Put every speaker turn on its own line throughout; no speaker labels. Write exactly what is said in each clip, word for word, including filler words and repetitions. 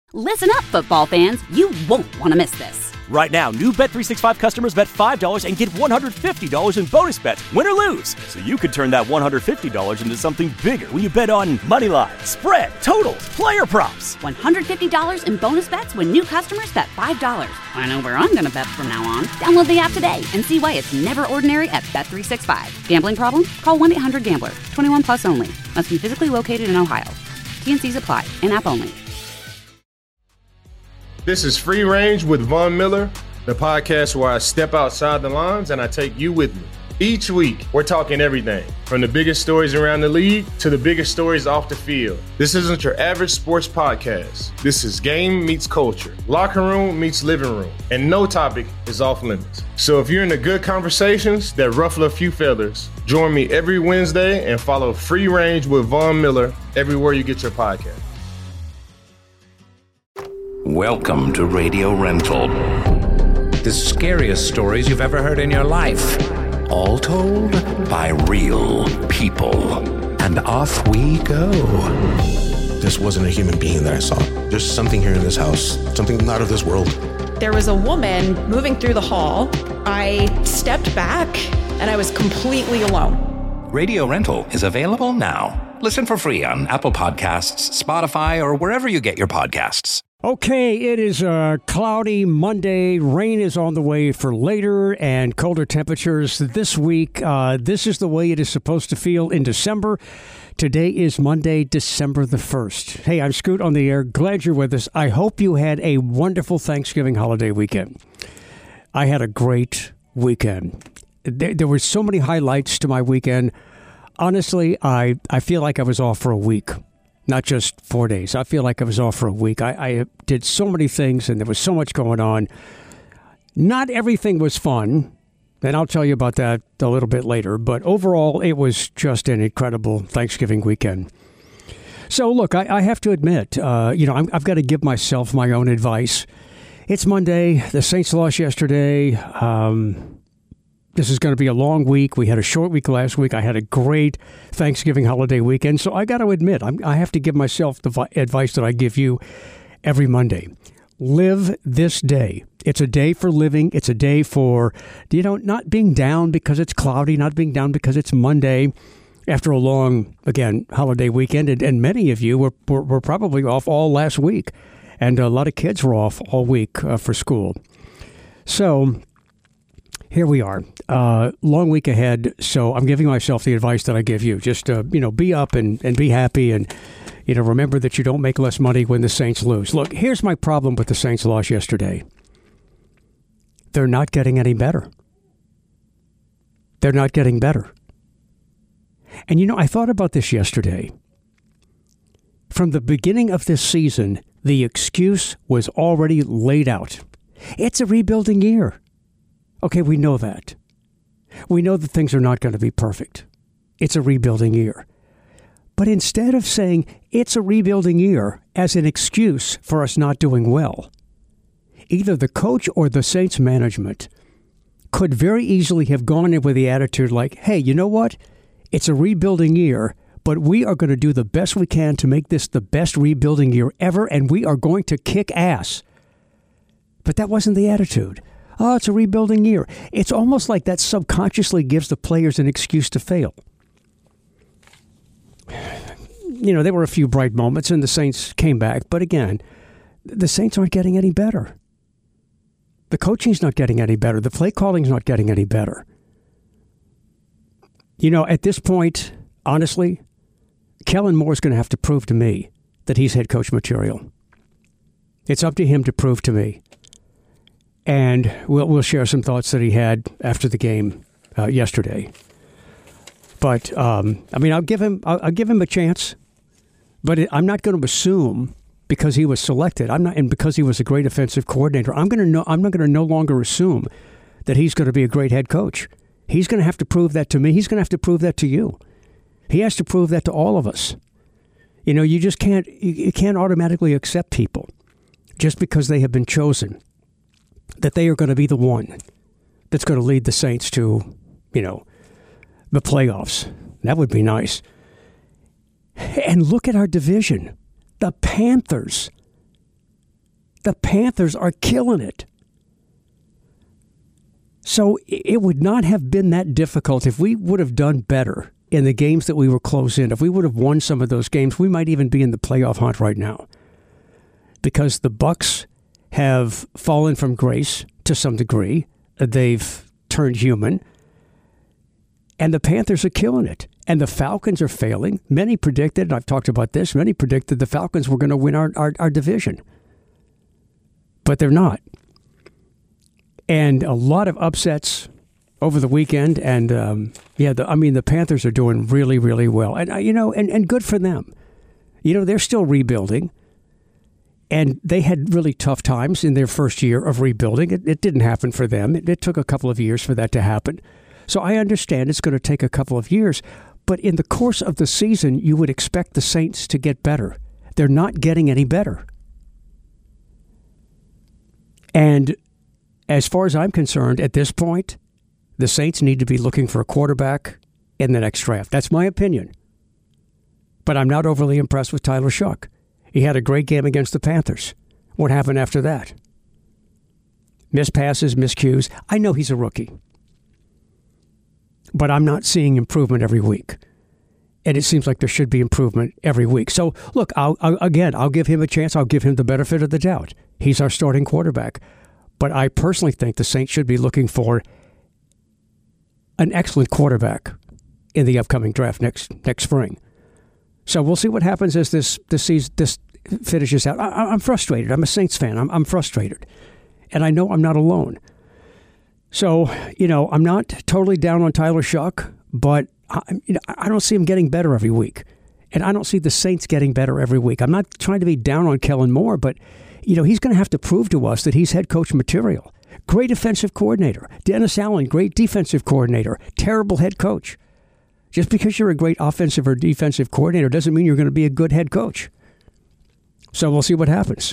Listen up, football fans. You won't want to miss this.
Right now, new Bet three sixty-five customers bet five dollars and get one hundred fifty dollars in bonus bets, win or lose. So you could turn that one hundred fifty dollars into something bigger when you bet on money line, spread, totals, player props.
one hundred fifty dollars in bonus bets when new customers bet five dollars. I know where I'm going to bet from now on. Download the app today and see why it's never ordinary at Bet three sixty-five. Gambling problem? Call one eight hundred gambler. twenty-one plus only. Must be physically located in Ohio. T N Cs apply. In-app only.
This is Free Range with Von Miller, the podcast where I step outside the lines and I take you with me. Each week, we're talking everything from the biggest stories around the league to the biggest stories off the field. This isn't your average sports podcast. This is game meets culture, locker room meets living room, and no topic is off limits. So if you're into good conversations that ruffle a few feathers, join me every Wednesday and follow Free Range with Von Miller everywhere you get your podcast.
Welcome to Radio Rental. The scariest stories you've ever heard in your life. All told by real people. And off we go.
This wasn't a human being that I saw. There's something here in this house. Something not of this world.
There was a woman moving through the hall. I stepped back and I was completely alone.
Radio Rental is available now. Listen for free on Apple Podcasts, Spotify, or wherever you get your podcasts.
Okay, it is a cloudy Monday. Rain is on the way for later and colder temperatures this week. Uh, this is the way it is supposed to feel in December. Today is Monday, December the first. Hey, I'm Scoot on the air. Glad you're with us. I hope you had a wonderful Thanksgiving holiday weekend. I had a great weekend. There, there were so many highlights to my weekend. Honestly, I, I feel like I was off for a week. Not just four days. I feel like I was off for a week. I, I did so many things, and there was so much going on. Not everything was fun, and I'll tell you about that a little bit later. But overall, it was just an incredible Thanksgiving weekend. So, look, I, I have to admit, uh, you know, I'm, I've got to give myself my own advice. It's Monday. The Saints lost yesterday. Um... This is going to be a long week. We had a short week last week. I had a great Thanksgiving holiday weekend. So I got to admit, I'm, I have to give myself the vi- advice that I give you every Monday. Live this day. It's a day for living. It's a day for, you know, not being down because it's cloudy, not being down because it's Monday after a long, again, holiday weekend. And, and many of you were, were, were probably off all last week. And a lot of kids were off all week uh, for school. So here we are, uh, long week ahead, so I'm giving myself the advice that I give you. Just, uh, you know, be up and, and be happy and, you know, remember that you don't make less money when the Saints lose. Look, here's my problem with the Saints loss yesterday. They're not getting any better. They're not getting better. And, you know, I thought about this yesterday. From the beginning of this season, the excuse was already laid out. It's a rebuilding year. Okay, we know that. We know that things are not going to be perfect. It's a rebuilding year. But instead of saying it's a rebuilding year as an excuse for us not doing well, either the coach or the Saints management could very easily have gone in with the attitude like, hey, you know what? It's a rebuilding year, but we are going to do the best we can to make this the best rebuilding year ever, and we are going to kick ass. But that wasn't the attitude. Oh, it's a rebuilding year. It's almost like that subconsciously gives the players an excuse to fail. You know, there were a few bright moments and the Saints came back. But again, the Saints aren't getting any better. The coaching's not getting any better. The play calling's not getting any better. You know, at this point, honestly, Kellen Moore's going to have to prove to me that he's head coach material. It's up to him to prove to me. And we'll we'll share some thoughts that he had after the game uh, yesterday. But um, I mean, I'll give him I'll, I'll give him a chance. But it, I'm not going to assume because he was selected. I'm not, and because he was a great offensive coordinator. I'm going to no, I'm not going to no longer assume that he's going to be a great head coach. He's going to have to prove that to me. He's going to have to prove that to you. He has to prove that to all of us. You know, you just can't you, you can't automatically accept people just because they have been chosen, that they are going to be the one that's going to lead the Saints to, you know, the playoffs. That would be nice. And look at our division. The Panthers The Panthers are killing it. So it would not have been that difficult if we would have done better in the games that we were close in. If we would have won some of those games, we might even be in the playoff hunt right now. Because the Bucs have fallen from grace to some degree. They've turned human. And the Panthers are killing it. And the Falcons are failing. Many predicted, and I've talked about this, many predicted the Falcons were going to win our, our, our division. But they're not. And a lot of upsets over the weekend. And, um, yeah, the, I mean, the Panthers are doing really, really well. And, uh, you know, and, and good for them. You know, they're still rebuilding. And they had really tough times in their first year of rebuilding. It, it didn't happen for them. It, it took a couple of years for that to happen. So I understand it's going to take a couple of years. But in the course of the season, you would expect the Saints to get better. They're not getting any better. And as far as I'm concerned, at this point, the Saints need to be looking for a quarterback in the next draft. That's my opinion. But I'm not overly impressed with Tyler Shough. He had a great game against the Panthers. What happened after that? Missed passes, miscues. I know he's a rookie. But I'm not seeing improvement every week. And it seems like there should be improvement every week. So, look, I'll, I'll, again, I'll give him a chance. I'll give him the benefit of the doubt. He's our starting quarterback. But I personally think the Saints should be looking for an excellent quarterback in the upcoming draft next next spring. So we'll see what happens as this this season this finishes out. I, I'm frustrated. I'm a Saints fan. I'm, I'm frustrated. And I know I'm not alone. So, you know, I'm not totally down on Tyler Shough, but I, you know, I don't see him getting better every week. And I don't see the Saints getting better every week. I'm not trying to be down on Kellen Moore, but, you know, he's going to have to prove to us that he's head coach material. Great offensive coordinator. Dennis Allen, great defensive coordinator. Terrible head coach. Just because you're a great offensive or defensive coordinator doesn't mean you're going to be a good head coach. So we'll see what happens.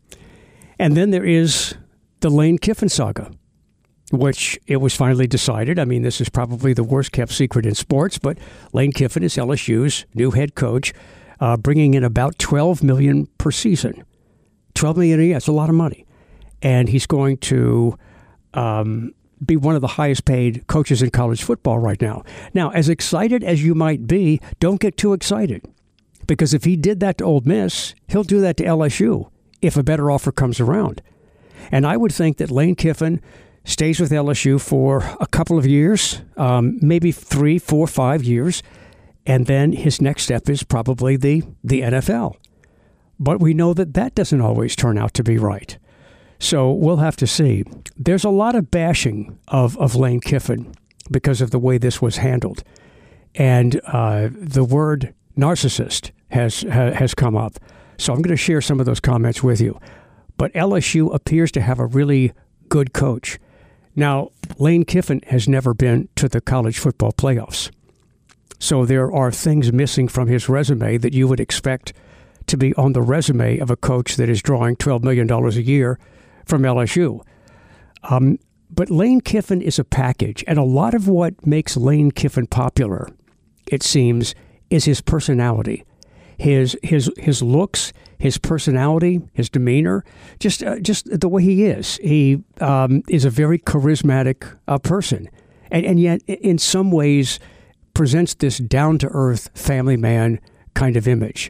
And then there is the Lane Kiffin saga, which it was finally decided. I mean, this is probably the worst kept secret in sports, but Lane Kiffin is L S U's new head coach, uh, bringing in about twelve million dollars per season. twelve million dollars a year, that's a lot of money. And he's going to um, be one of the highest paid coaches in college football right now. Now, as excited as you might be, don't get too excited. Because if he did that to Ole Miss, he'll do that to L S U if a better offer comes around. And I would think that Lane Kiffin stays with L S U for a couple of years, um, maybe three, four, five years, and then his next step is probably the, the N F L. But we know that that doesn't always turn out to be right. So we'll have to see. There's a lot of bashing of, of Lane Kiffin because of the way this was handled. And uh, the word narcissist has ha, has come up. So I'm going to share some of those comments with you. But L S U appears to have a really good coach. Now, Lane Kiffin has never been to the college football playoffs. So there are things missing from his resume that you would expect to be on the resume of a coach that is drawing twelve million dollars a year from L S U. Um, but Lane Kiffin is a package, and a lot of what makes Lane Kiffin popular, it seems, is his personality. His his his looks, his personality, his demeanor, just uh, just the way he is. He um, is a very charismatic uh, person, and and yet in some ways presents this down-to-earth family man kind of image.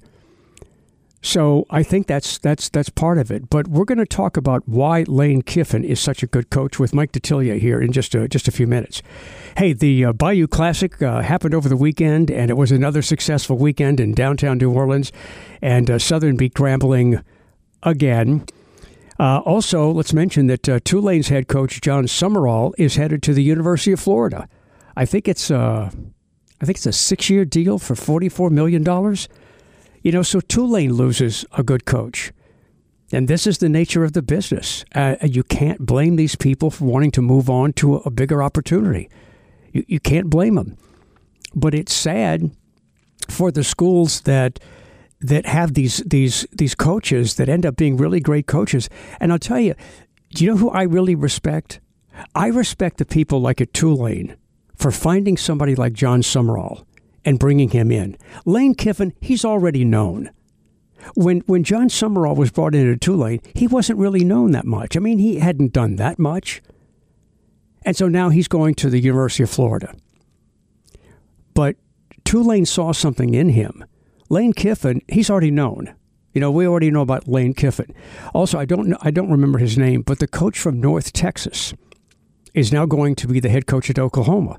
So I think that's that's that's part of it. But we're going to talk about why Lane Kiffin is such a good coach with Mike Detillier here in just a, just a few minutes. Hey, the uh, Bayou Classic uh, happened over the weekend, and it was another successful weekend in downtown New Orleans, and uh, Southern beat Grambling again. Uh, also, let's mention that uh, Tulane's head coach John Summerall is headed to the University of Florida. I think it's uh, I think it's a six-year deal for forty-four million dollars. You know, so Tulane loses a good coach. And this is the nature of the business. Uh, you can't blame these people for wanting to move on to a bigger opportunity. You, you can't blame them. But it's sad for the schools that that have these these these coaches that end up being really great coaches. And I'll tell you, do you know who I really respect? I respect the people like at Tulane for finding somebody like John Summerall and bringing him in. Lane Kiffin, he's already known. When when John Summerall was brought into Tulane, he wasn't really known that much. I mean, he hadn't done that much. And so now he's going to the University of Florida. But Tulane saw something in him. Lane Kiffin, he's already known. You know, we already know about Lane Kiffin. Also, I don't know, I don't remember his name, but the coach from North Texas is now going to be the head coach at Oklahoma.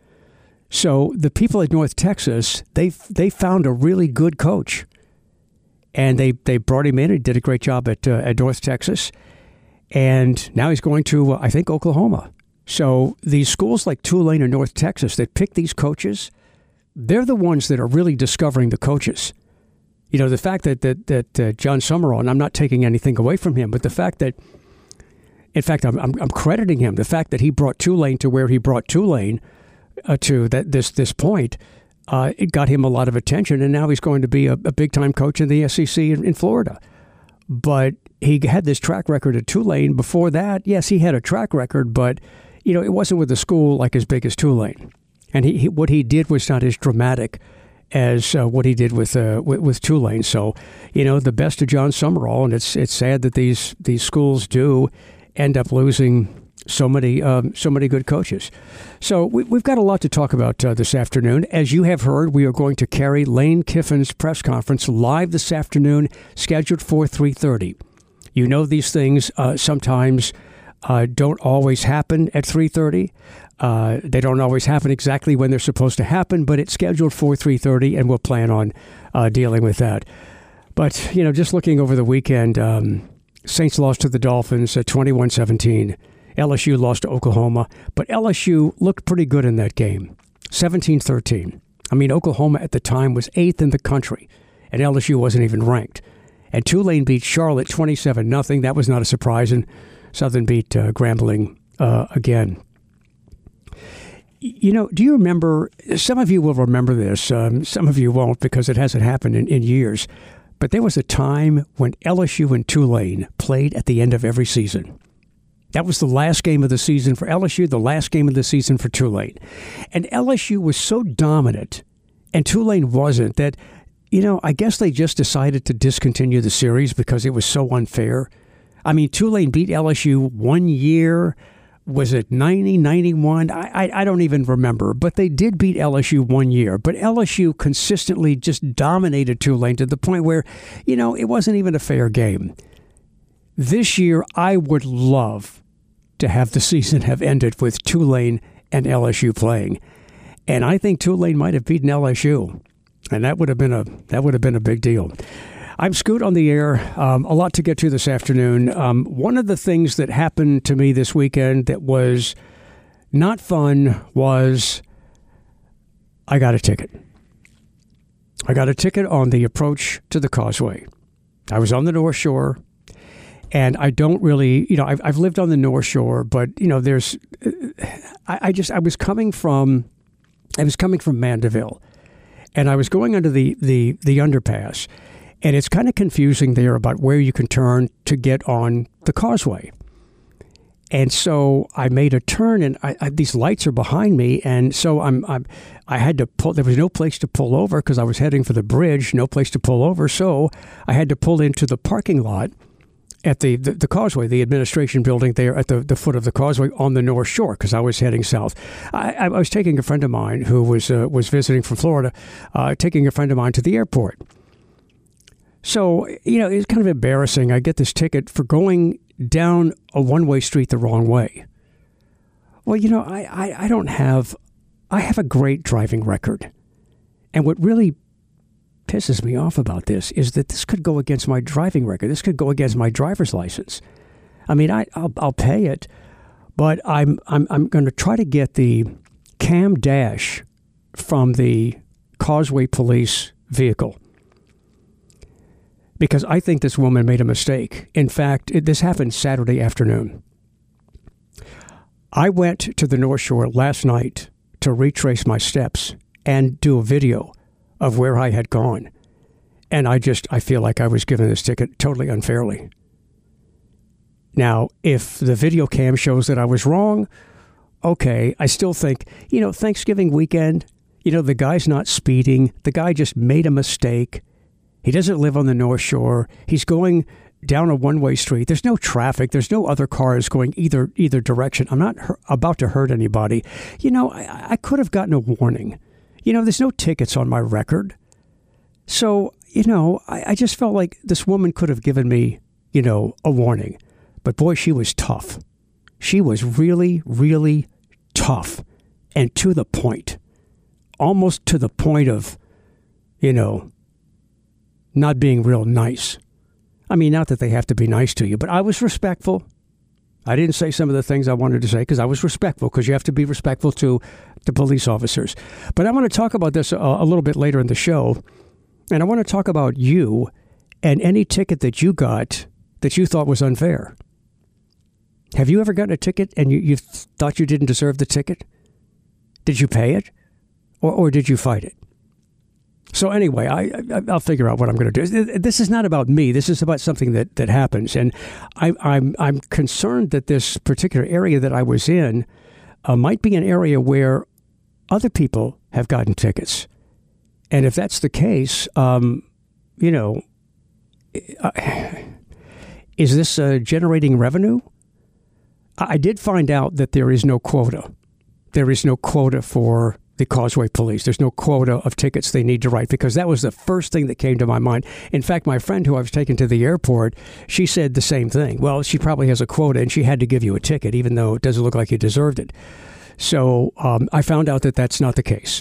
So the people at North Texas, they they found a really good coach. And they, they brought him in and did a great job at, uh, at North Texas. And now he's going to, uh, I think, Oklahoma. So these schools like Tulane and North Texas that pick these coaches, they're the ones that are really discovering the coaches. You know, the fact that that, that uh, John Summerall, and I'm not taking anything away from him, but the fact that, in fact, I'm, I'm, I'm crediting him, the fact that he brought Tulane to where he brought Tulane uh, to that this this point, uh, it got him a lot of attention, and now he's going to be a, a big-time coach in the S E C in, in Florida. But he had this track record at Tulane. Before that, yes, he had a track record, but, you know, it wasn't with a school like as big as Tulane. And he, he what he did was not as dramatic as uh, what he did with, uh, with with Tulane. So, you know, the best of John Summerall, and it's it's sad that these these schools do end up losing so many um, so many good coaches. So we, we've got a lot to talk about uh, this afternoon. As you have heard, we are going to carry Lane Kiffin's press conference live this afternoon, scheduled for three thirty. You know, these things uh, sometimes uh, don't always happen at three thirty. Uh, they don't always happen exactly when they're supposed to happen, but it's scheduled for three thirty, and we'll plan on uh, dealing with that. But, you know, just looking over the weekend, um, Saints lost to the Dolphins at twenty-one seventeen. L S U lost to Oklahoma, but L S U looked pretty good in that game, seventeen thirteen. I mean, Oklahoma at the time was eighth in the country, and L S U wasn't even ranked. And Tulane beat Charlotte twenty-seven nothing. That was not a surprise, and Southern beat uh, Grambling uh, again. You know, do you remember, some of you will remember this, um, some of you won't because it hasn't happened in, in years, but there was a time when L S U and Tulane played at the end of every season. That was the last game of the season for L S U, the last game of the season for Tulane. And L S U was so dominant, and Tulane wasn't, that, you know, I guess they just decided to discontinue the series because it was so unfair. I mean, Tulane beat L S U one year. Was it ninety, ninety-one? I, I I don't even remember, but they did beat L S U one year. But L S U consistently just dominated Tulane to the point where, you know, it wasn't even a fair game. This year, I would love to have the season have ended with Tulane and L S U playing. And I think Tulane might have beaten L S U. And that would have been a that would have been a big deal. I'm Scoot on the air. Um, a lot to get to this afternoon. Um, one of the things that happened to me this weekend that was not fun was I got a ticket. I got a ticket on the approach to the Causeway. I was on the North Shore, and I don't really, you know, I've, I've lived on the North Shore, but, you know, there's, I, I just, I was coming from, I was coming from Mandeville, and I was going under the, the, the underpass. And it's kind of confusing there about where you can turn to get on the Causeway. And so I made a turn, and I, I, these lights are behind me, and so I'm, I'm I had to pull. There was no place to pull over because I was heading for the bridge. No place to pull over, so I had to pull into the parking lot at the, the, the Causeway, the administration building there at the, the foot of the Causeway on the North Shore, because I was heading south. I, I was taking a friend of mine who was uh, was visiting from Florida, uh, taking a friend of mine to the airport. So, you know, it's kind of embarrassing. I get this ticket for going down a one-way street the wrong way. Well, you know, I, I, I don't have, I have a great driving record. And what really pisses me off about this is that this could go against my driving record. This could go against my driver's license. I mean, I, I'll, I'll pay it, but I'm, I'm, I'm going to try to get the cam dash from the Causeway Police vehicle, because I think this woman made a mistake. In fact, it, this happened Saturday afternoon. I went to the North Shore last night to retrace my steps and do a video of where I had gone. And I just, I feel like I was given this ticket totally unfairly. Now, if the video cam shows that I was wrong, okay, I still think, you know, Thanksgiving weekend, you know, the guy's not speeding. The guy just made a mistake. He doesn't live on the North Shore. He's going down a one-way street. There's no traffic. There's no other cars going either either direction. I'm not hu- about to hurt anybody. You know, I, I could have gotten a warning. You know, there's no tickets on my record. So, you know, I, I just felt like this woman could have given me, you know, a warning. But boy, she was tough. She was really, really tough and to the point. Almost to the point of, you know, not being real nice. I mean, not that they have to be nice to you, but I was respectful. I didn't say some of the things I wanted to say because I was respectful, because you have to be respectful to the police officers. But I want to talk about this a, a little bit later in the show, and I want to talk about you and any ticket that you got that you thought was unfair. Have you ever gotten a ticket and you, you thought you didn't deserve the ticket? Did you pay it? Or, or did you fight it? So anyway, I, I, I'll figure out what I'm going to do. This is not about me. This is about something that, that happens. And I, I'm I'm concerned that this particular area that I was in uh, might be an area where other people have gotten tickets. And if that's the case, um, you know, uh, is this uh, generating revenue? I did find out that there is no quota. There is no quota for the Causeway Police. There's no quota of tickets they need to write, because that was the first thing that came to my mind. In fact, my friend who I was taking to the airport, she said the same thing. Well, she probably has a quota and she had to give you a ticket, even though it doesn't look like you deserved it. So um, I found out that that's not the case.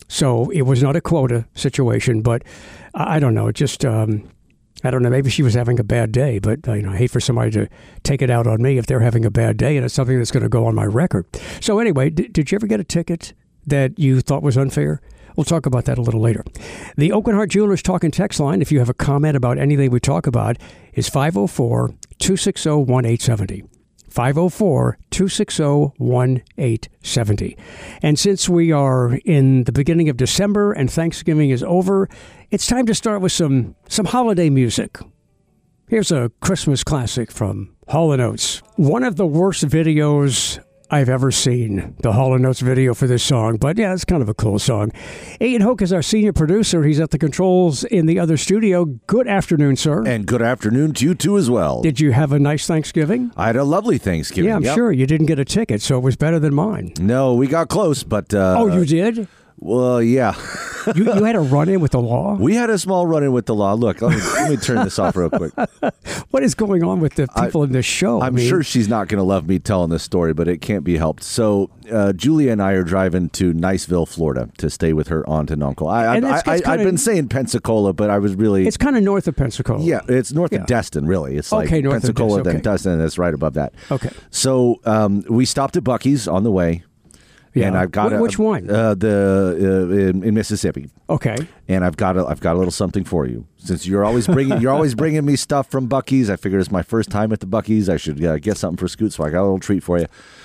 So it was not a quota situation, but I don't know. Just, um, I don't know. Maybe she was having a bad day, but you know, I hate for somebody to take it out on me if they're having a bad day and it's something that's going to go on my record. So anyway, d- did you ever get a ticket that you thought was unfair? We'll talk about that a little later. The Oak and Hart Jewelers Talk and Text line, if you have a comment about anything we talk about, is five oh four, two six oh, one eight seven oh. five oh four, two six oh, one eight seven oh. And since we are in the beginning of December and Thanksgiving is over, it's time to start with some, some holiday music. Here's a Christmas classic from Hall and Oates. One of the worst videos I've ever seen, the Hall and Oates video for this song. But yeah, it's kind of a cool song. Ian Hoke is our senior producer. He's at the controls in the other studio. Good afternoon, sir.
And good afternoon to you too as well.
Did you have a nice Thanksgiving?
I had a lovely Thanksgiving.
Yeah, I'm
yep.
sure. You didn't get a ticket, so it was better than mine.
No, we got close, but... Uh,
oh, you did?
Well, yeah.
you, you had a run-in with the law?
We had a small run-in with the law. Look, let me, let me turn this off real quick.
What is going on with the people
I,
in this show?
I'm
I mean,
sure she's not going to love me telling this story, but it can't be helped. So uh, Julia and I are driving to Niceville, Florida, to stay with her aunt and uncle. I,
and
I, I,
kinda,
I've been saying Pensacola, but I was really...
It's kind of north of Pensacola.
Yeah, it's north
yeah.
of Destin, really. It's like
okay, north
Pensacola,
of Des- okay.
then Destin, and it's right above that.
Okay.
So um, we stopped at Buc-ee's on the way.
Yeah.
And I've got
Wh-
a,
which one?
Uh, the uh, in, in Mississippi.
Okay.
And I've got a, I've got a little something for you. Since you're always bringing you're always bringing me stuff from Buc-ee's, I figured it's my first time at the Buc-ee's. I should uh, get something for Scoot, so I got a little treat for you.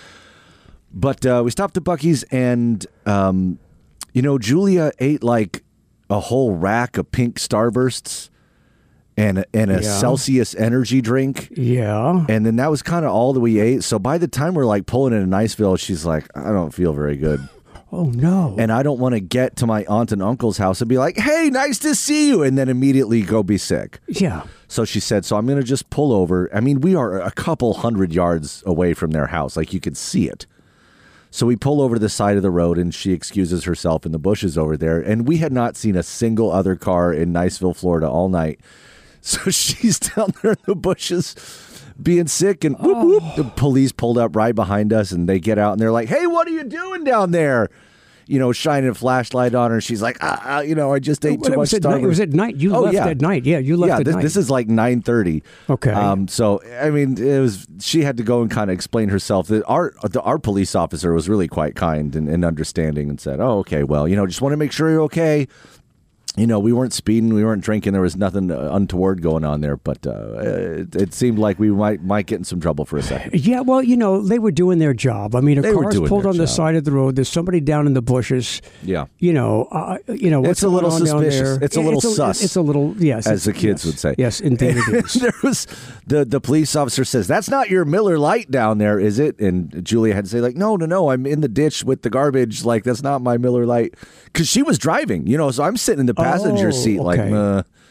But uh, we stopped at Buc-ee's, and um, you know, Julia ate like a whole rack of pink Starbursts and and a
yeah.
Celsius energy drink.
Yeah.
And then that was kind of all that we ate. So by the time we're like pulling into Niceville, she's like, I don't feel very good.
Oh, no.
And I don't want to get to my aunt and uncle's house and be like, hey, nice to see you, and then immediately go be sick.
Yeah.
So she said, so I'm going to just pull over. I mean, we are a couple hundred yards away from their house. Like, you could see it. So we pull over to the side of the road, and she excuses herself in the bushes over there. And we had not seen a single other car in Niceville, Florida all night. So she's down there in the bushes being sick, and whoop, whoop, the police pulled up right behind us, and they get out, and they're like, hey, what are you doing down there? You know, shining a flashlight on her. She's like, ah, ah you know, I just ate too
it
much
was Starburst. It was at night. You
oh,
left
yeah.
at night. Yeah, you left
yeah,
at
this,
night.
this is like nine thirty.
Okay.
Um, so, I mean, it was. She had to go and kind of explain herself. That our the, our police officer was really quite kind and, and understanding and said, oh, okay, well, you know, just want to make sure you're okay. You know, we weren't speeding, we weren't drinking. There was nothing untoward going on there, but uh, it, it seemed like we might might get in some trouble for a second.
Yeah, well, you know, they were doing their job. I mean, a
they
car's pulled on
job.
the side of the road. There's somebody down in the bushes.
Yeah,
you know, uh, you know, what's
it's a little
going on
suspicious.
down there?
It's a little
it's a,
sus.
It's a little, yes,
as the kids
yes,
would say.
Yes, indeed it is.
there was the the police officer says, "That's not your Miller Lite down there, is it?" And Julia had to say, "Like, no, no, no, I'm in the ditch with the garbage. Like, that's not my Miller Lite," because she was driving. You know, so I'm sitting in the passenger
oh,
seat.
Okay.
Like, uh,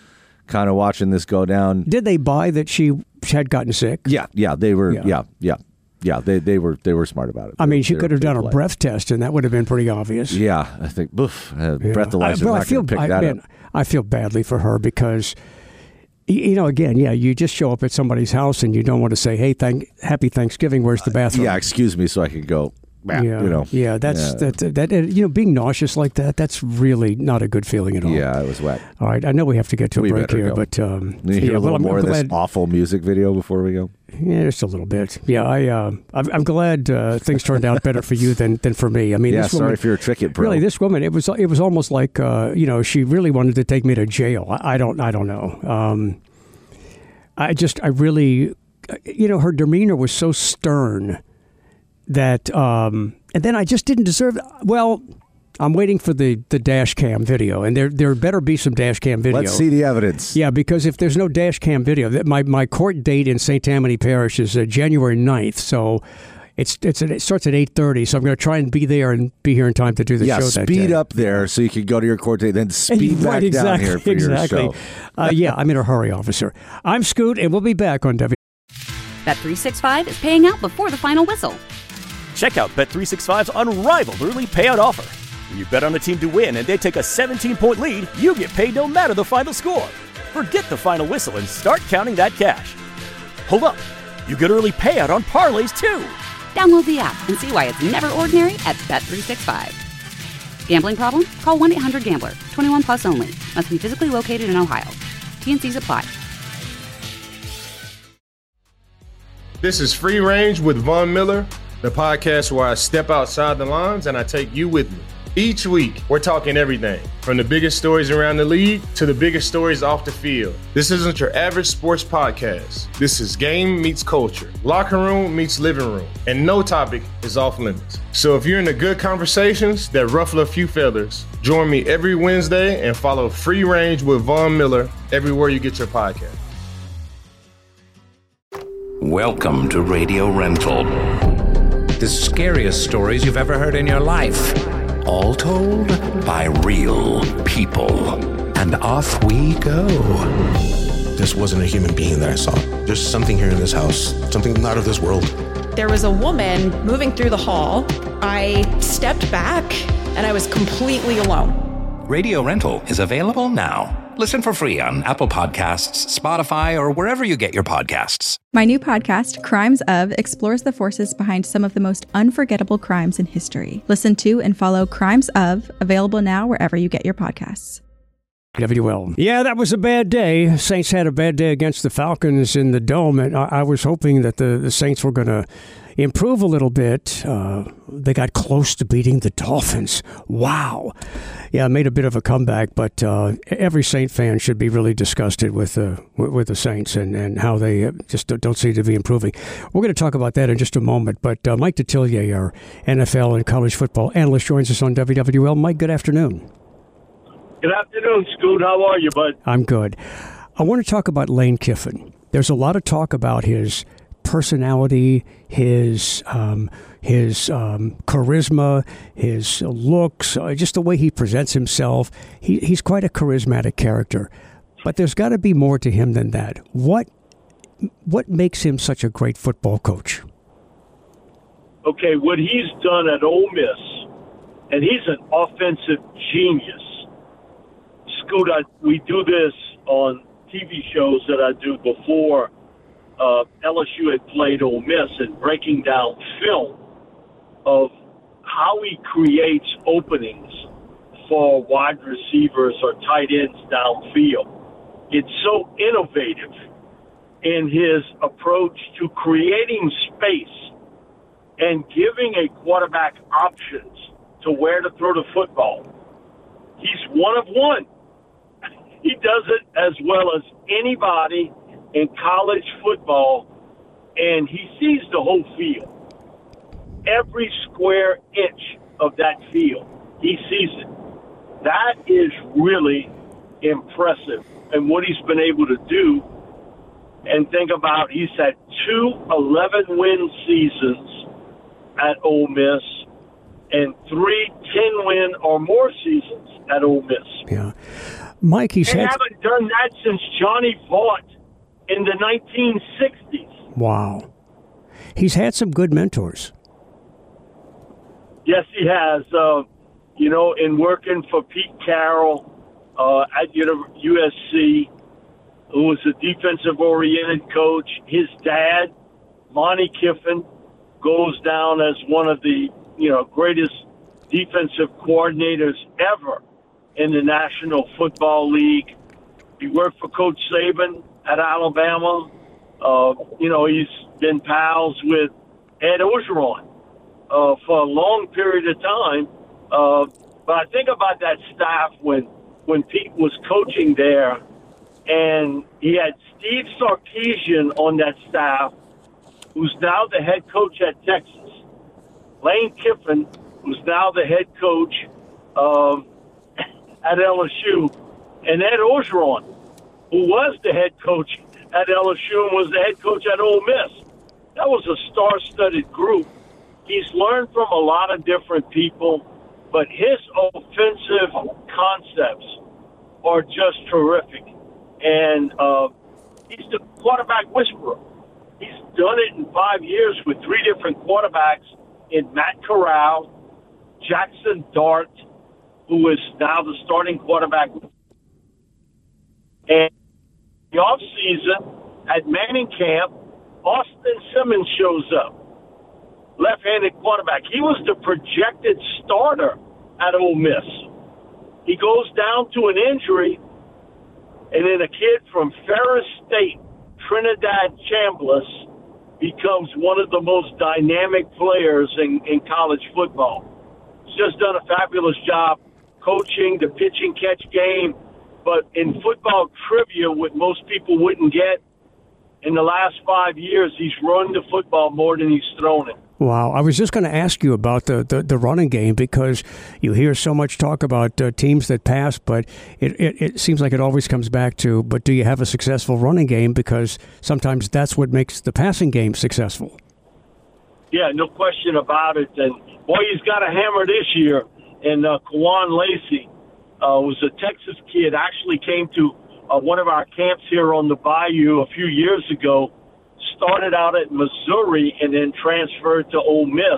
kind of watching this go down.
Did they buy that she had gotten sick?
Yeah, yeah, they were.
Yeah.
Yeah, yeah, yeah. They they were they were smart about it.
I mean, she
They
could
were
have done a
polite.
breath test, and that would have been pretty obvious.
Yeah, I think oof, uh,
Yeah.
breathalyzer's
I, well, I
not
feel,
going to pick
I,
that
man,
up.
I feel badly for her because, y- you know, again, yeah, you just show up at somebody's house and you don't want to say, "Hey, thank, happy Thanksgiving. Where's the bathroom?"
Yeah, excuse me, so I could go.
yeah,
You know.
yeah. That's
Yeah.
that. That and, you know, being nauseous like that. That's really not a good feeling at all.
Yeah, it was wet.
All right, I know we have to get to a
We
break
better
here,
go.
but um,
Can you hear
yeah,
a little
well, I'm
more of
glad,
this awful music video before we go?
Yeah, just a little bit. Yeah, I, uh, I'm, I'm glad uh, things turned out better for you than, than for me. I mean,
Yeah,
this
sorry
woman,
if you're a tricket pro.
Really, this woman, it was it was almost like uh, you know, she really wanted to take me to jail. I, I don't I don't know. Um, I just I really, you know, her demeanor was so stern that, um, and then I just didn't deserve. Well, I'm waiting for the, the dash cam video, and there there better be some dash cam video.
Let's see the evidence.
Yeah, because if there's no dash cam video, that my, my court date in Saint Tammany Parish is uh, January ninth, so it's it's it starts at eight thirty. So I'm going to try and be there and be here in time to do the
Yeah,
show that
speed
day.
up there so you can go to your court date, then speed back
Right,
down
exactly,
here for
exactly.
your show.
Uh, yeah, I'm in a hurry, officer. I'm Scoot, and we'll be back on W.
Bet three sixty-five is paying out before the final whistle.
Check out Bet three sixty-five's unrivaled early payout offer. When you bet on a team to win and they take a seventeen-point lead, you get paid no matter the final score. Forget the final whistle and start counting that cash. Hold up. You get early payout on parlays, too.
Download the app and see why it's never ordinary at Bet three sixty-five. Gambling problem? Call one eight hundred gambler. twenty-one plus only. Must be physically located in Ohio. T N Cs apply.
This is Free Range with Von Miller, the podcast where I step outside the lines and I take you with me. Each week, we're talking everything from the biggest stories around the league to the biggest stories off the field. This isn't your average sports podcast. This is game meets culture, locker room meets living room, and no topic is off limits. So if you're into good conversations that ruffle a few feathers, join me every Wednesday and follow Free Range with Von Miller everywhere you get your podcast.
Welcome to Radio Rental. The scariest stories you've ever heard in your life. All told by real people. And off we go.
This wasn't a human being that I saw. There's something here in this house, something not of this world.
There was a woman moving through the hall. I stepped back and I was completely alone.
Radio Rental is available now. Listen for free on Apple Podcasts, Spotify, or wherever you get your podcasts.
My new podcast, Crimes Of, explores the forces behind some of the most unforgettable crimes in history. Listen to and follow Crimes Of, available now wherever you get your podcasts.
W L. Yeah, that was a bad day. Saints had a bad day against the Falcons in the Dome, and I, I was hoping that the, the Saints were going to improve a little bit. Uh, they got close to beating the Dolphins. Wow. Yeah, made a bit of a comeback, but uh, every Saint fan should be really disgusted with, uh, with, with the Saints and, and how they just don't seem to be improving. We're going to talk about that in just a moment, but uh, Mike Detillier, our N F L and college football analyst, joins us on W W L. Mike, good afternoon.
Good afternoon, Scoot. How are you, bud?
I'm good. I want to talk about Lane Kiffin. There's a lot of talk about his personality, his um, his um, charisma, his looks, uh, just the way he presents himself. He, he's quite a charismatic character. But there's got to be more to him than that. What what makes him such a great football coach?
Okay, what he's done at Ole Miss, and he's an offensive genius. Scoot, I, we do this on T V shows that I do before uh, L S U had played Ole Miss and breaking down film of how he creates openings for wide receivers or tight ends downfield. It's so innovative in his approach to creating space and giving a quarterback options to where to throw the football. He's one of one. He does it as well as anybody in college football, and he sees the whole field. Every square inch of that field, he sees it. That is really impressive. And what he's been able to do, and think about, he's had two eleven-win seasons at Ole Miss and three ten-win or more seasons at Ole Miss.
Yeah. Mike, he's
they
had...
haven't done that since Johnny Vaught in the nineteen sixties.
Wow. He's had some good mentors.
Yes, he has. Uh, you know, in working for Pete Carroll uh, at U S C, who was a defensive-oriented coach, his dad, Monty Kiffin, goes down as one of the, you know, greatest defensive coordinators ever in the National Football League. He worked for Coach Saban at Alabama. Uh, you know, he's been pals with Ed Orgeron uh, for a long period of time. Uh, but I think about that staff when when Pete was coaching there, and he had Steve Sarkisian on that staff, who's now the head coach at Texas. Lane Kiffin, who's now the head coach um, at L S U, and Ed Orgeron, who was the head coach at L S U and was the head coach at Ole Miss. That was a star-studded group. He's learned from a lot of different people, but his offensive concepts are just terrific. And uh, he's the quarterback whisperer. He's done it in five years with three different quarterbacks in Matt Corral, Jackson Dart, who is now the starting quarterback. And the offseason at Manning camp, Austin Simmons shows up, left-handed quarterback. He was the projected starter at Ole Miss. He goes down to an injury, and then a kid from Ferris State, Trinidad Chambliss, becomes one of the most dynamic players in, in college football. He's just done a fabulous job coaching the pitch and catch game. But in football trivia, what most people wouldn't get, in the last five years, he's run the football more than he's thrown it.
Wow. I was just going to ask you about the, the, the running game, because you hear so much talk about uh, teams that pass, but it, it, it seems like it always comes back to, but do you have a successful running game? Because sometimes that's what makes the passing game successful.
Yeah, no question about it. And, boy, he's got a hammer this year. And uh, Kwan Lacey uh, was a Texas kid, actually came to uh, one of our camps here on the Bayou a few years ago, started out at Missouri and then transferred to Ole Miss.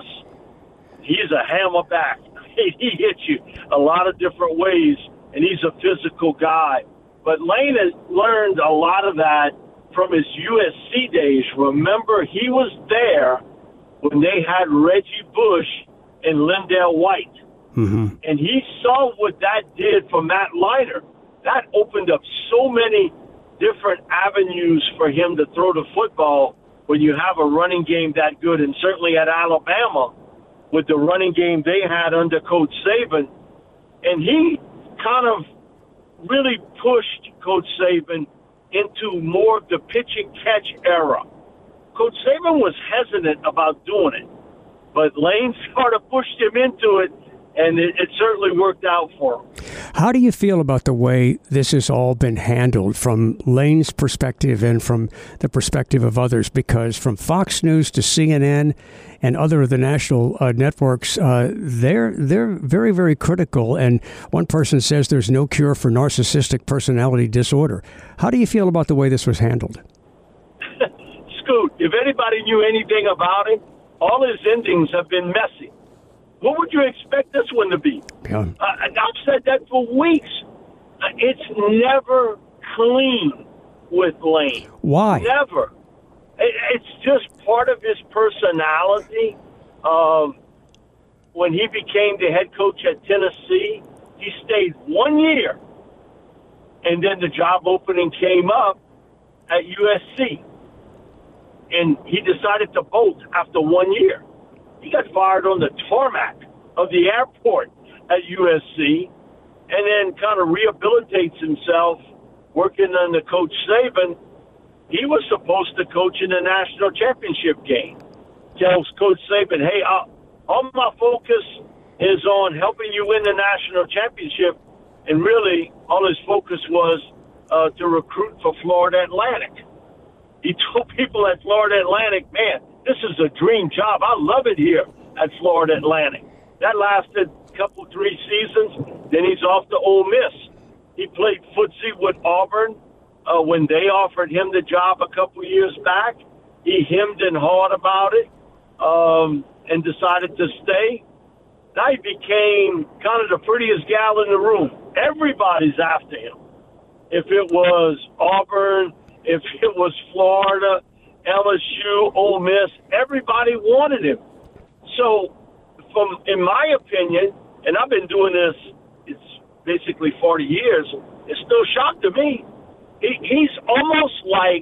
He's a hammerback. He hits you a lot of different ways, and he's a physical guy. But Lane has learned a lot of that from his U S C days. Remember, he was there when they had Reggie Bush and Lindell White.
Mm-hmm.
And he saw what that did for Matt Leinart. That opened up so many different avenues for him to throw the football when you have a running game that good. And certainly at Alabama, with the running game they had under Coach Saban, and he kind of really pushed Coach Saban into more of the pitch and catch era. Coach Saban was hesitant about doing it, but Lane sort of pushed him into it, and it, it certainly worked out for him.
How do you feel about the way this has all been handled from Lane's perspective and from the perspective of others? Because from Fox News to C N N and other of the national uh, networks, uh, they're they're very, very critical. And one person says there's no cure for narcissistic personality disorder. How do you feel about the way this was handled?
Scoot, if anybody knew anything about it, all his endings have been messy. What would you expect this one to be?
Yeah.
Uh, I've said that for weeks. Uh, it's never clean with Lane.
Why?
Never. It, it's just part of his personality. Um, when he became the head coach at Tennessee, he stayed one year, and then the job opening came up at U S C, and he decided to bolt after one year. He got fired on the tarmac of the airport at U S C, and then kind of rehabilitates himself working under Coach Saban. He was supposed to coach in the national championship game. Tells Coach Saban, hey, uh, all my focus is on helping you win the national championship, and really all his focus was uh, to recruit for Florida Atlantic. He told people at Florida Atlantic, man, this is a dream job. I love it here at Florida Atlantic. That lasted a couple, three seasons. Then he's off to Ole Miss. He played footsie with Auburn uh, when they offered him the job a couple years back. He hemmed and hawed about it um, and decided to stay. Now he became kind of the prettiest gal in the room. Everybody's after him. If it was Auburn, if it was Florida, L S U, Ole Miss, everybody wanted him. So, from in my opinion, and I've been doing this, it's basically forty years, it's no shock to me. He, he's almost like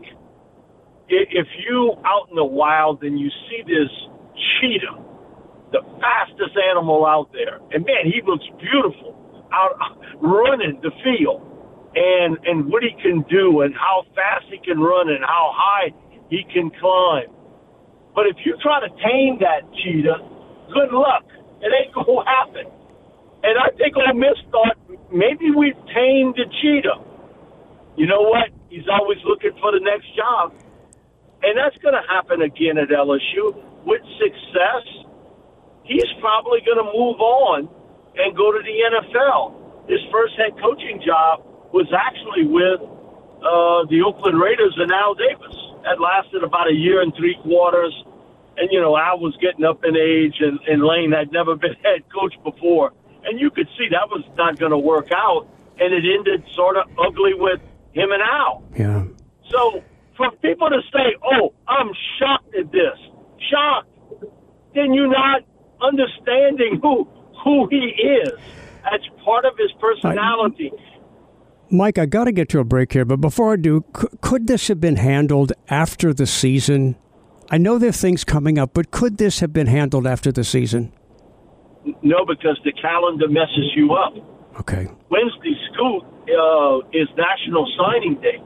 if you out in the wild and you see this cheetah, the fastest animal out there, and man, he looks beautiful out running the field, and and what he can do and how fast he can run and how high he can climb. But if you try to tame that cheetah, good luck. It ain't going to happen. And I think Ole Miss thought maybe we've tamed the cheetah. You know what? He's always looking for the next job. And that's going to happen again at L S U. With success, he's probably going to move on and go to the N F L. His first head coaching job was actually with uh, the Oakland Raiders and Al Davis. That lasted about a year and three quarters. And, you know, Al was getting up in age, and, and Lane had never been head coach before. And you could see that was not going to work out. And it ended sort of ugly with him and Al.
Yeah.
So for people to say, oh, I'm shocked at this, shocked, then you're not understanding who who he is. That's part of his personality.
I, Mike, I got to get to a break here, but before I do, c- could this have been handled after the season? I know there are things coming up, but could this have been handled after the season?
No, because the calendar messes you up.
Okay.
Wednesday, Scoot, uh, is National Signing Day.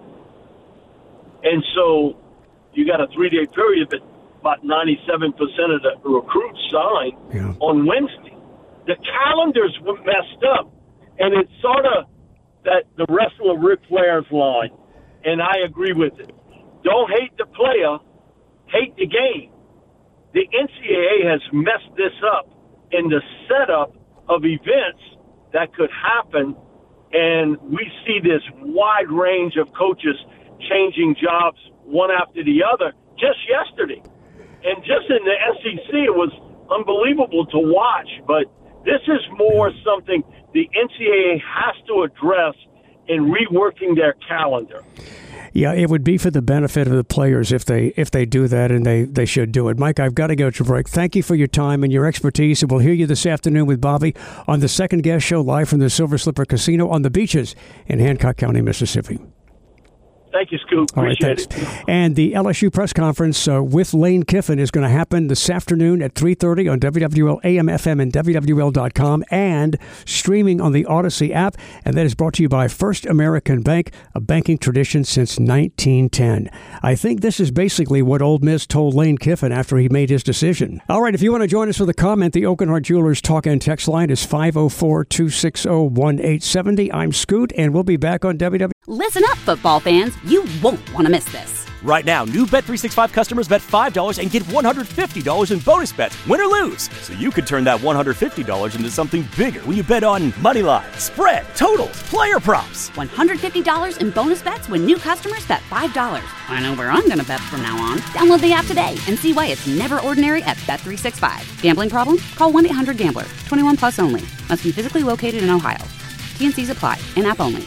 And so you got a three-day period, but about ninety-seven percent of the recruits sign
yeah.
on Wednesday. The calendars were messed up, and it's sort of that the wrestler Ric Flair's line, and I agree with it. Don't hate the player, hate the game. The N C double A has messed this up in the setup of events that could happen, and we see this wide range of coaches changing jobs one after the other just yesterday. And just in the S E C, it was unbelievable to watch, but this is more something the N C double A has to address in reworking their calendar.
Yeah, it would be for the benefit of the players if they if they do that, and they, they should do it. Mike, I've got to go to break. Thank you for your time and your expertise, and we'll hear you this afternoon with Bobby on the Second Guest Show live from the Silver Slipper Casino on the beaches in Hancock County, Mississippi.
Thank you, Scoop.
All right,
Appreciate
thanks.
it.
And the L S U press conference uh, with Lane Kiffin is going to happen this afternoon at three thirty on W W L A M F M and W W L dot com and streaming on the Odyssey app. And that is brought to you by First American Bank, a banking tradition since nineteen ten. I think this is basically what Ole Miss told Lane Kiffin after he made his decision. All right, if you want to join us with a comment, the Oakenheart Jewelers talk and text line is five oh four, two six oh, one eight seven oh. I'm Scoot, and we'll be back on W W L.
Listen up, football fans. You won't want to miss this.
Right now, new Bet three sixty-five customers bet five dollars and get one hundred fifty dollars in bonus bets, win or lose. So you could turn that one hundred fifty dollars into something bigger when you bet on money line, spread, totals, player props.
one hundred fifty dollars in bonus bets when new customers bet five dollars. I know where I'm going to bet from now on. Download the app today and see why it's never ordinary at Bet three sixty-five. Gambling problem? Call one eight hundred gambler. twenty-one plus only. Must be physically located in Ohio. T N Cs apply. In-app only.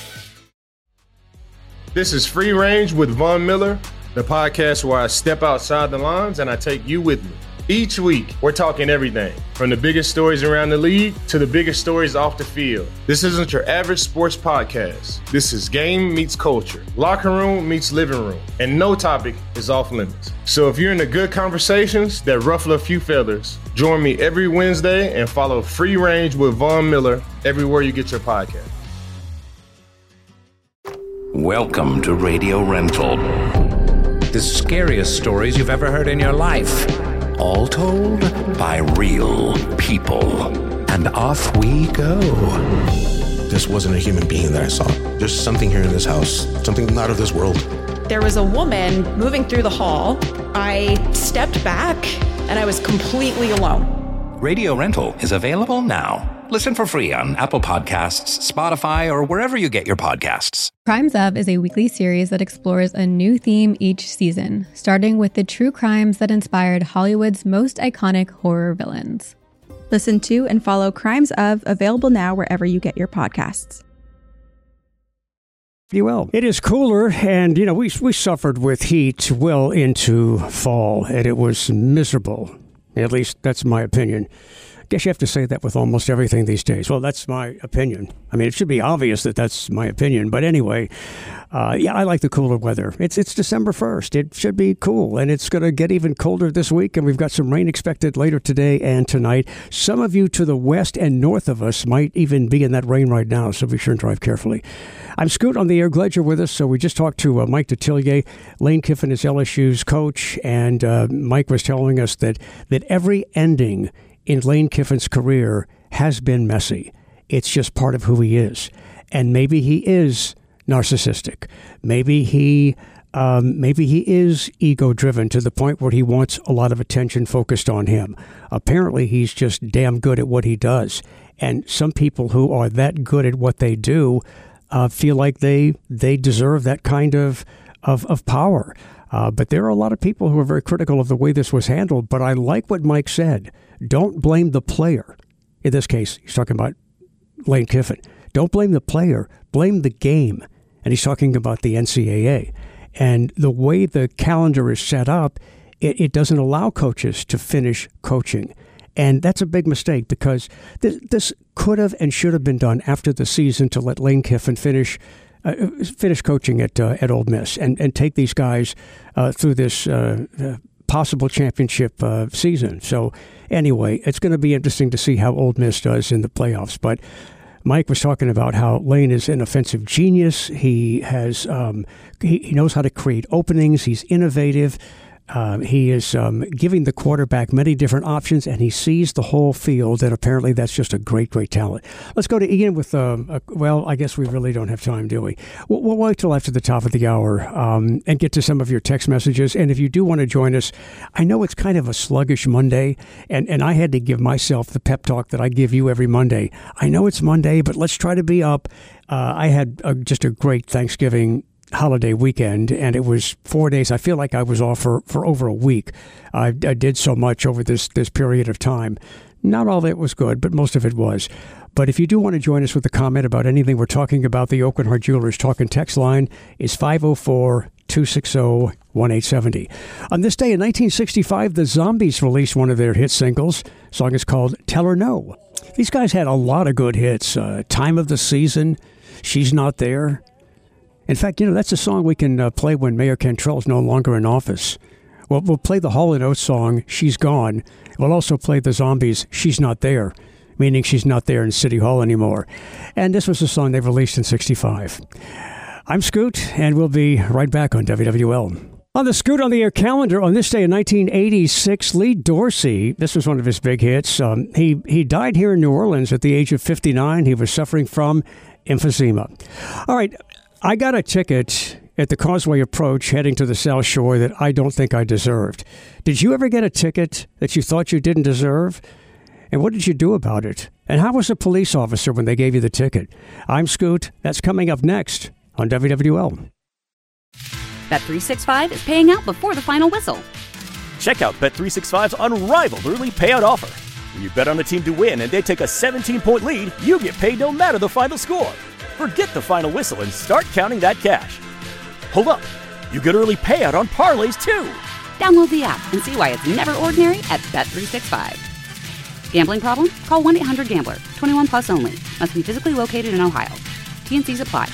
This is Free Range with Von Miller, the podcast where I step outside the lines and I take you with me. Each week, we're talking everything from the biggest stories around the league to the biggest stories off the field. This isn't your average sports podcast. This is game meets culture, locker room meets living room, and no topic is off limits. So if you're into good conversations that ruffle a few feathers, join me every Wednesday and follow Free Range with Von Miller everywhere you get your podcast.
Welcome to Radio Rental. The scariest stories you've ever heard in your life. All told by real people. And off we go.
This wasn't a human being that I saw. There's something here in this house, something not of this world.
There was a woman moving through the hall. I stepped back, and I was completely alone.
Radio Rental is available now. Listen for free on Apple Podcasts, Spotify, or wherever you get your podcasts.
Crimes Of is a weekly series that explores a new theme each season, starting with the true crimes that inspired Hollywood's most iconic horror villains.
Listen to and follow Crimes Of, available now wherever you get your podcasts.
Well, it is cooler, and, you know, we we suffered with heat well into fall, and it was miserable. At least that's my opinion. I guess you have to say that with almost everything these days. Well, that's my opinion. I mean, it should be obvious that that's my opinion. But anyway, uh, yeah, I like the cooler weather. It's it's December first. It should be cool. And it's going to get even colder this week. And we've got some rain expected later today and tonight. Some of you to the west and north of us might even be in that rain right now. So be sure and drive carefully. I'm Scoot on the air. Glad you're with us. So we just talked to uh, Mike Detillier. Lane Kiffin is L S U's coach. And uh, Mike was telling us that that every ending in Lane Kiffin's career has been messy. It's just part of who he is. And maybe he is narcissistic. Maybe he um, maybe he is ego-driven to the point where he wants a lot of attention focused on him. Apparently, he's just damn good at what he does. And some people who are that good at what they do uh, feel like they they deserve that kind of of, of power. Uh, but there are a lot of people who are very critical of the way this was handled. But I like what Mike said. Don't blame the player. In this case, he's talking about Lane Kiffin. Don't blame the player. Blame the game. And he's talking about the N C double A. And the way the calendar is set up, it, it doesn't allow coaches to finish coaching. And that's a big mistake because this, this could have and should have been done after the season to let Lane Kiffin finish Uh, finish coaching at uh, at Ole Miss and, and take these guys uh, through this uh, uh, possible championship uh, season. So anyway, it's going to be interesting to see how Ole Miss does in the playoffs. But Mike was talking about how Lane is an offensive genius. He has um, he, he knows how to create openings. He's innovative. Uh, he is um, giving the quarterback many different options, and he sees the whole field, and apparently that's just a great, great talent. Let's go to Ian with, um, a, well, I guess we really don't have time, do we? We'll, we'll wait till after the top of the hour um, and get to some of your text messages. And if you do want to join us, I know it's kind of a sluggish Monday, and, and I had to give myself the pep talk that I give you every Monday. I know it's Monday, but let's try to be up. Uh, I had a, just a great Thanksgiving holiday weekend, and it was four days. I feel like I was off for, for over a week. I, I did so much over this, this period of time. Not all of it was good, but most of it was. But if you do want to join us with a comment about anything we're talking about, the Aucoin Hart Jewelers Talk and Text line is five oh four, two six zero, one eight seven zero. On this day in nineteen sixty-five, the Zombies released one of their hit singles. The song is called Tell Her No. These guys had a lot of good hits. Uh, Time of the Season, She's Not There. In fact, you know, that's a song we can uh, play when Mayor Cantrell is no longer in office. Well, we'll play the Hall and Oates song, She's Gone. We'll also play the Zombies, She's Not There, meaning she's not there in City Hall anymore. And this was a song they released in sixty-five. I'm Scoot, and we'll be right back on W W L. On the Scoot on the Air calendar, on this day in nineteen eighty-six, Lee Dorsey, this was one of his big hits. Um, he, he died here in New Orleans at the age of fifty-nine. He was suffering from emphysema. All right. I got a ticket at the Causeway Approach heading to the South Shore that I don't think I deserved. Did you ever get a ticket that you thought you didn't deserve? And what did you do about it? And how was a police officer when they gave you the ticket? I'm Scoot. That's coming up next on W W L.
Bet three sixty-five is paying out before the final whistle.
Check out Bet three sixty-five's unrivaled early payout offer. When you bet on a team to win and they take a seventeen-point lead, you get paid no matter the final score. Forget the final whistle and start counting that cash. Hold up. You get early payout on parlays, too.
Download the app and see why it's never ordinary at Bet three sixty-five. Gambling problem? Call one eight hundred gambler. twenty-one plus only. Must be physically located in Ohio. T N Cs apply.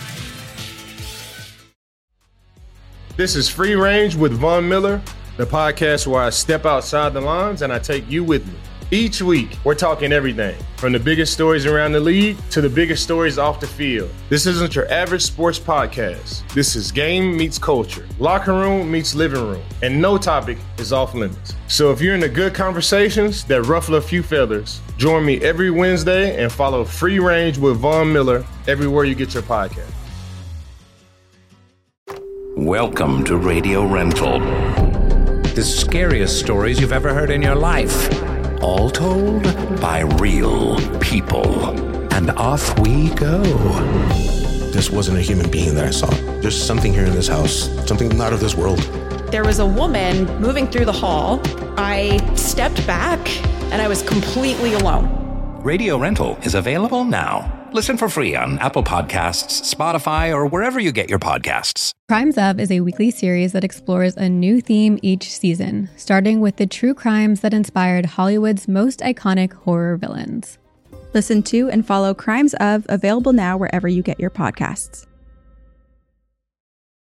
This is Free Range with Von Miller, the podcast where I step outside the lines and I take you with me. Each week, we're talking everything from the biggest stories around the league to the biggest stories off the field. This isn't your average sports podcast. This is game meets culture, locker room meets living room, and no topic is off limits. So if you're into good conversations that ruffle a few feathers, join me every Wednesday and follow Free Range with Von Miller everywhere you get your podcast.
Welcome to Radio Rental. The scariest stories you've ever heard in your life. All told by real people. And off we go.
This wasn't a human being that I saw. There's something here in this house, something not of this world.
There was a woman moving through the hall. I stepped back and I was completely alone.
Radio Rental is available now. Listen for free on Apple Podcasts, Spotify, or wherever you get your podcasts.
Crimes Of is a weekly series that explores a new theme each season, starting with the true crimes that inspired Hollywood's most iconic horror villains.
Listen to and follow Crimes Of, available now wherever you get your podcasts.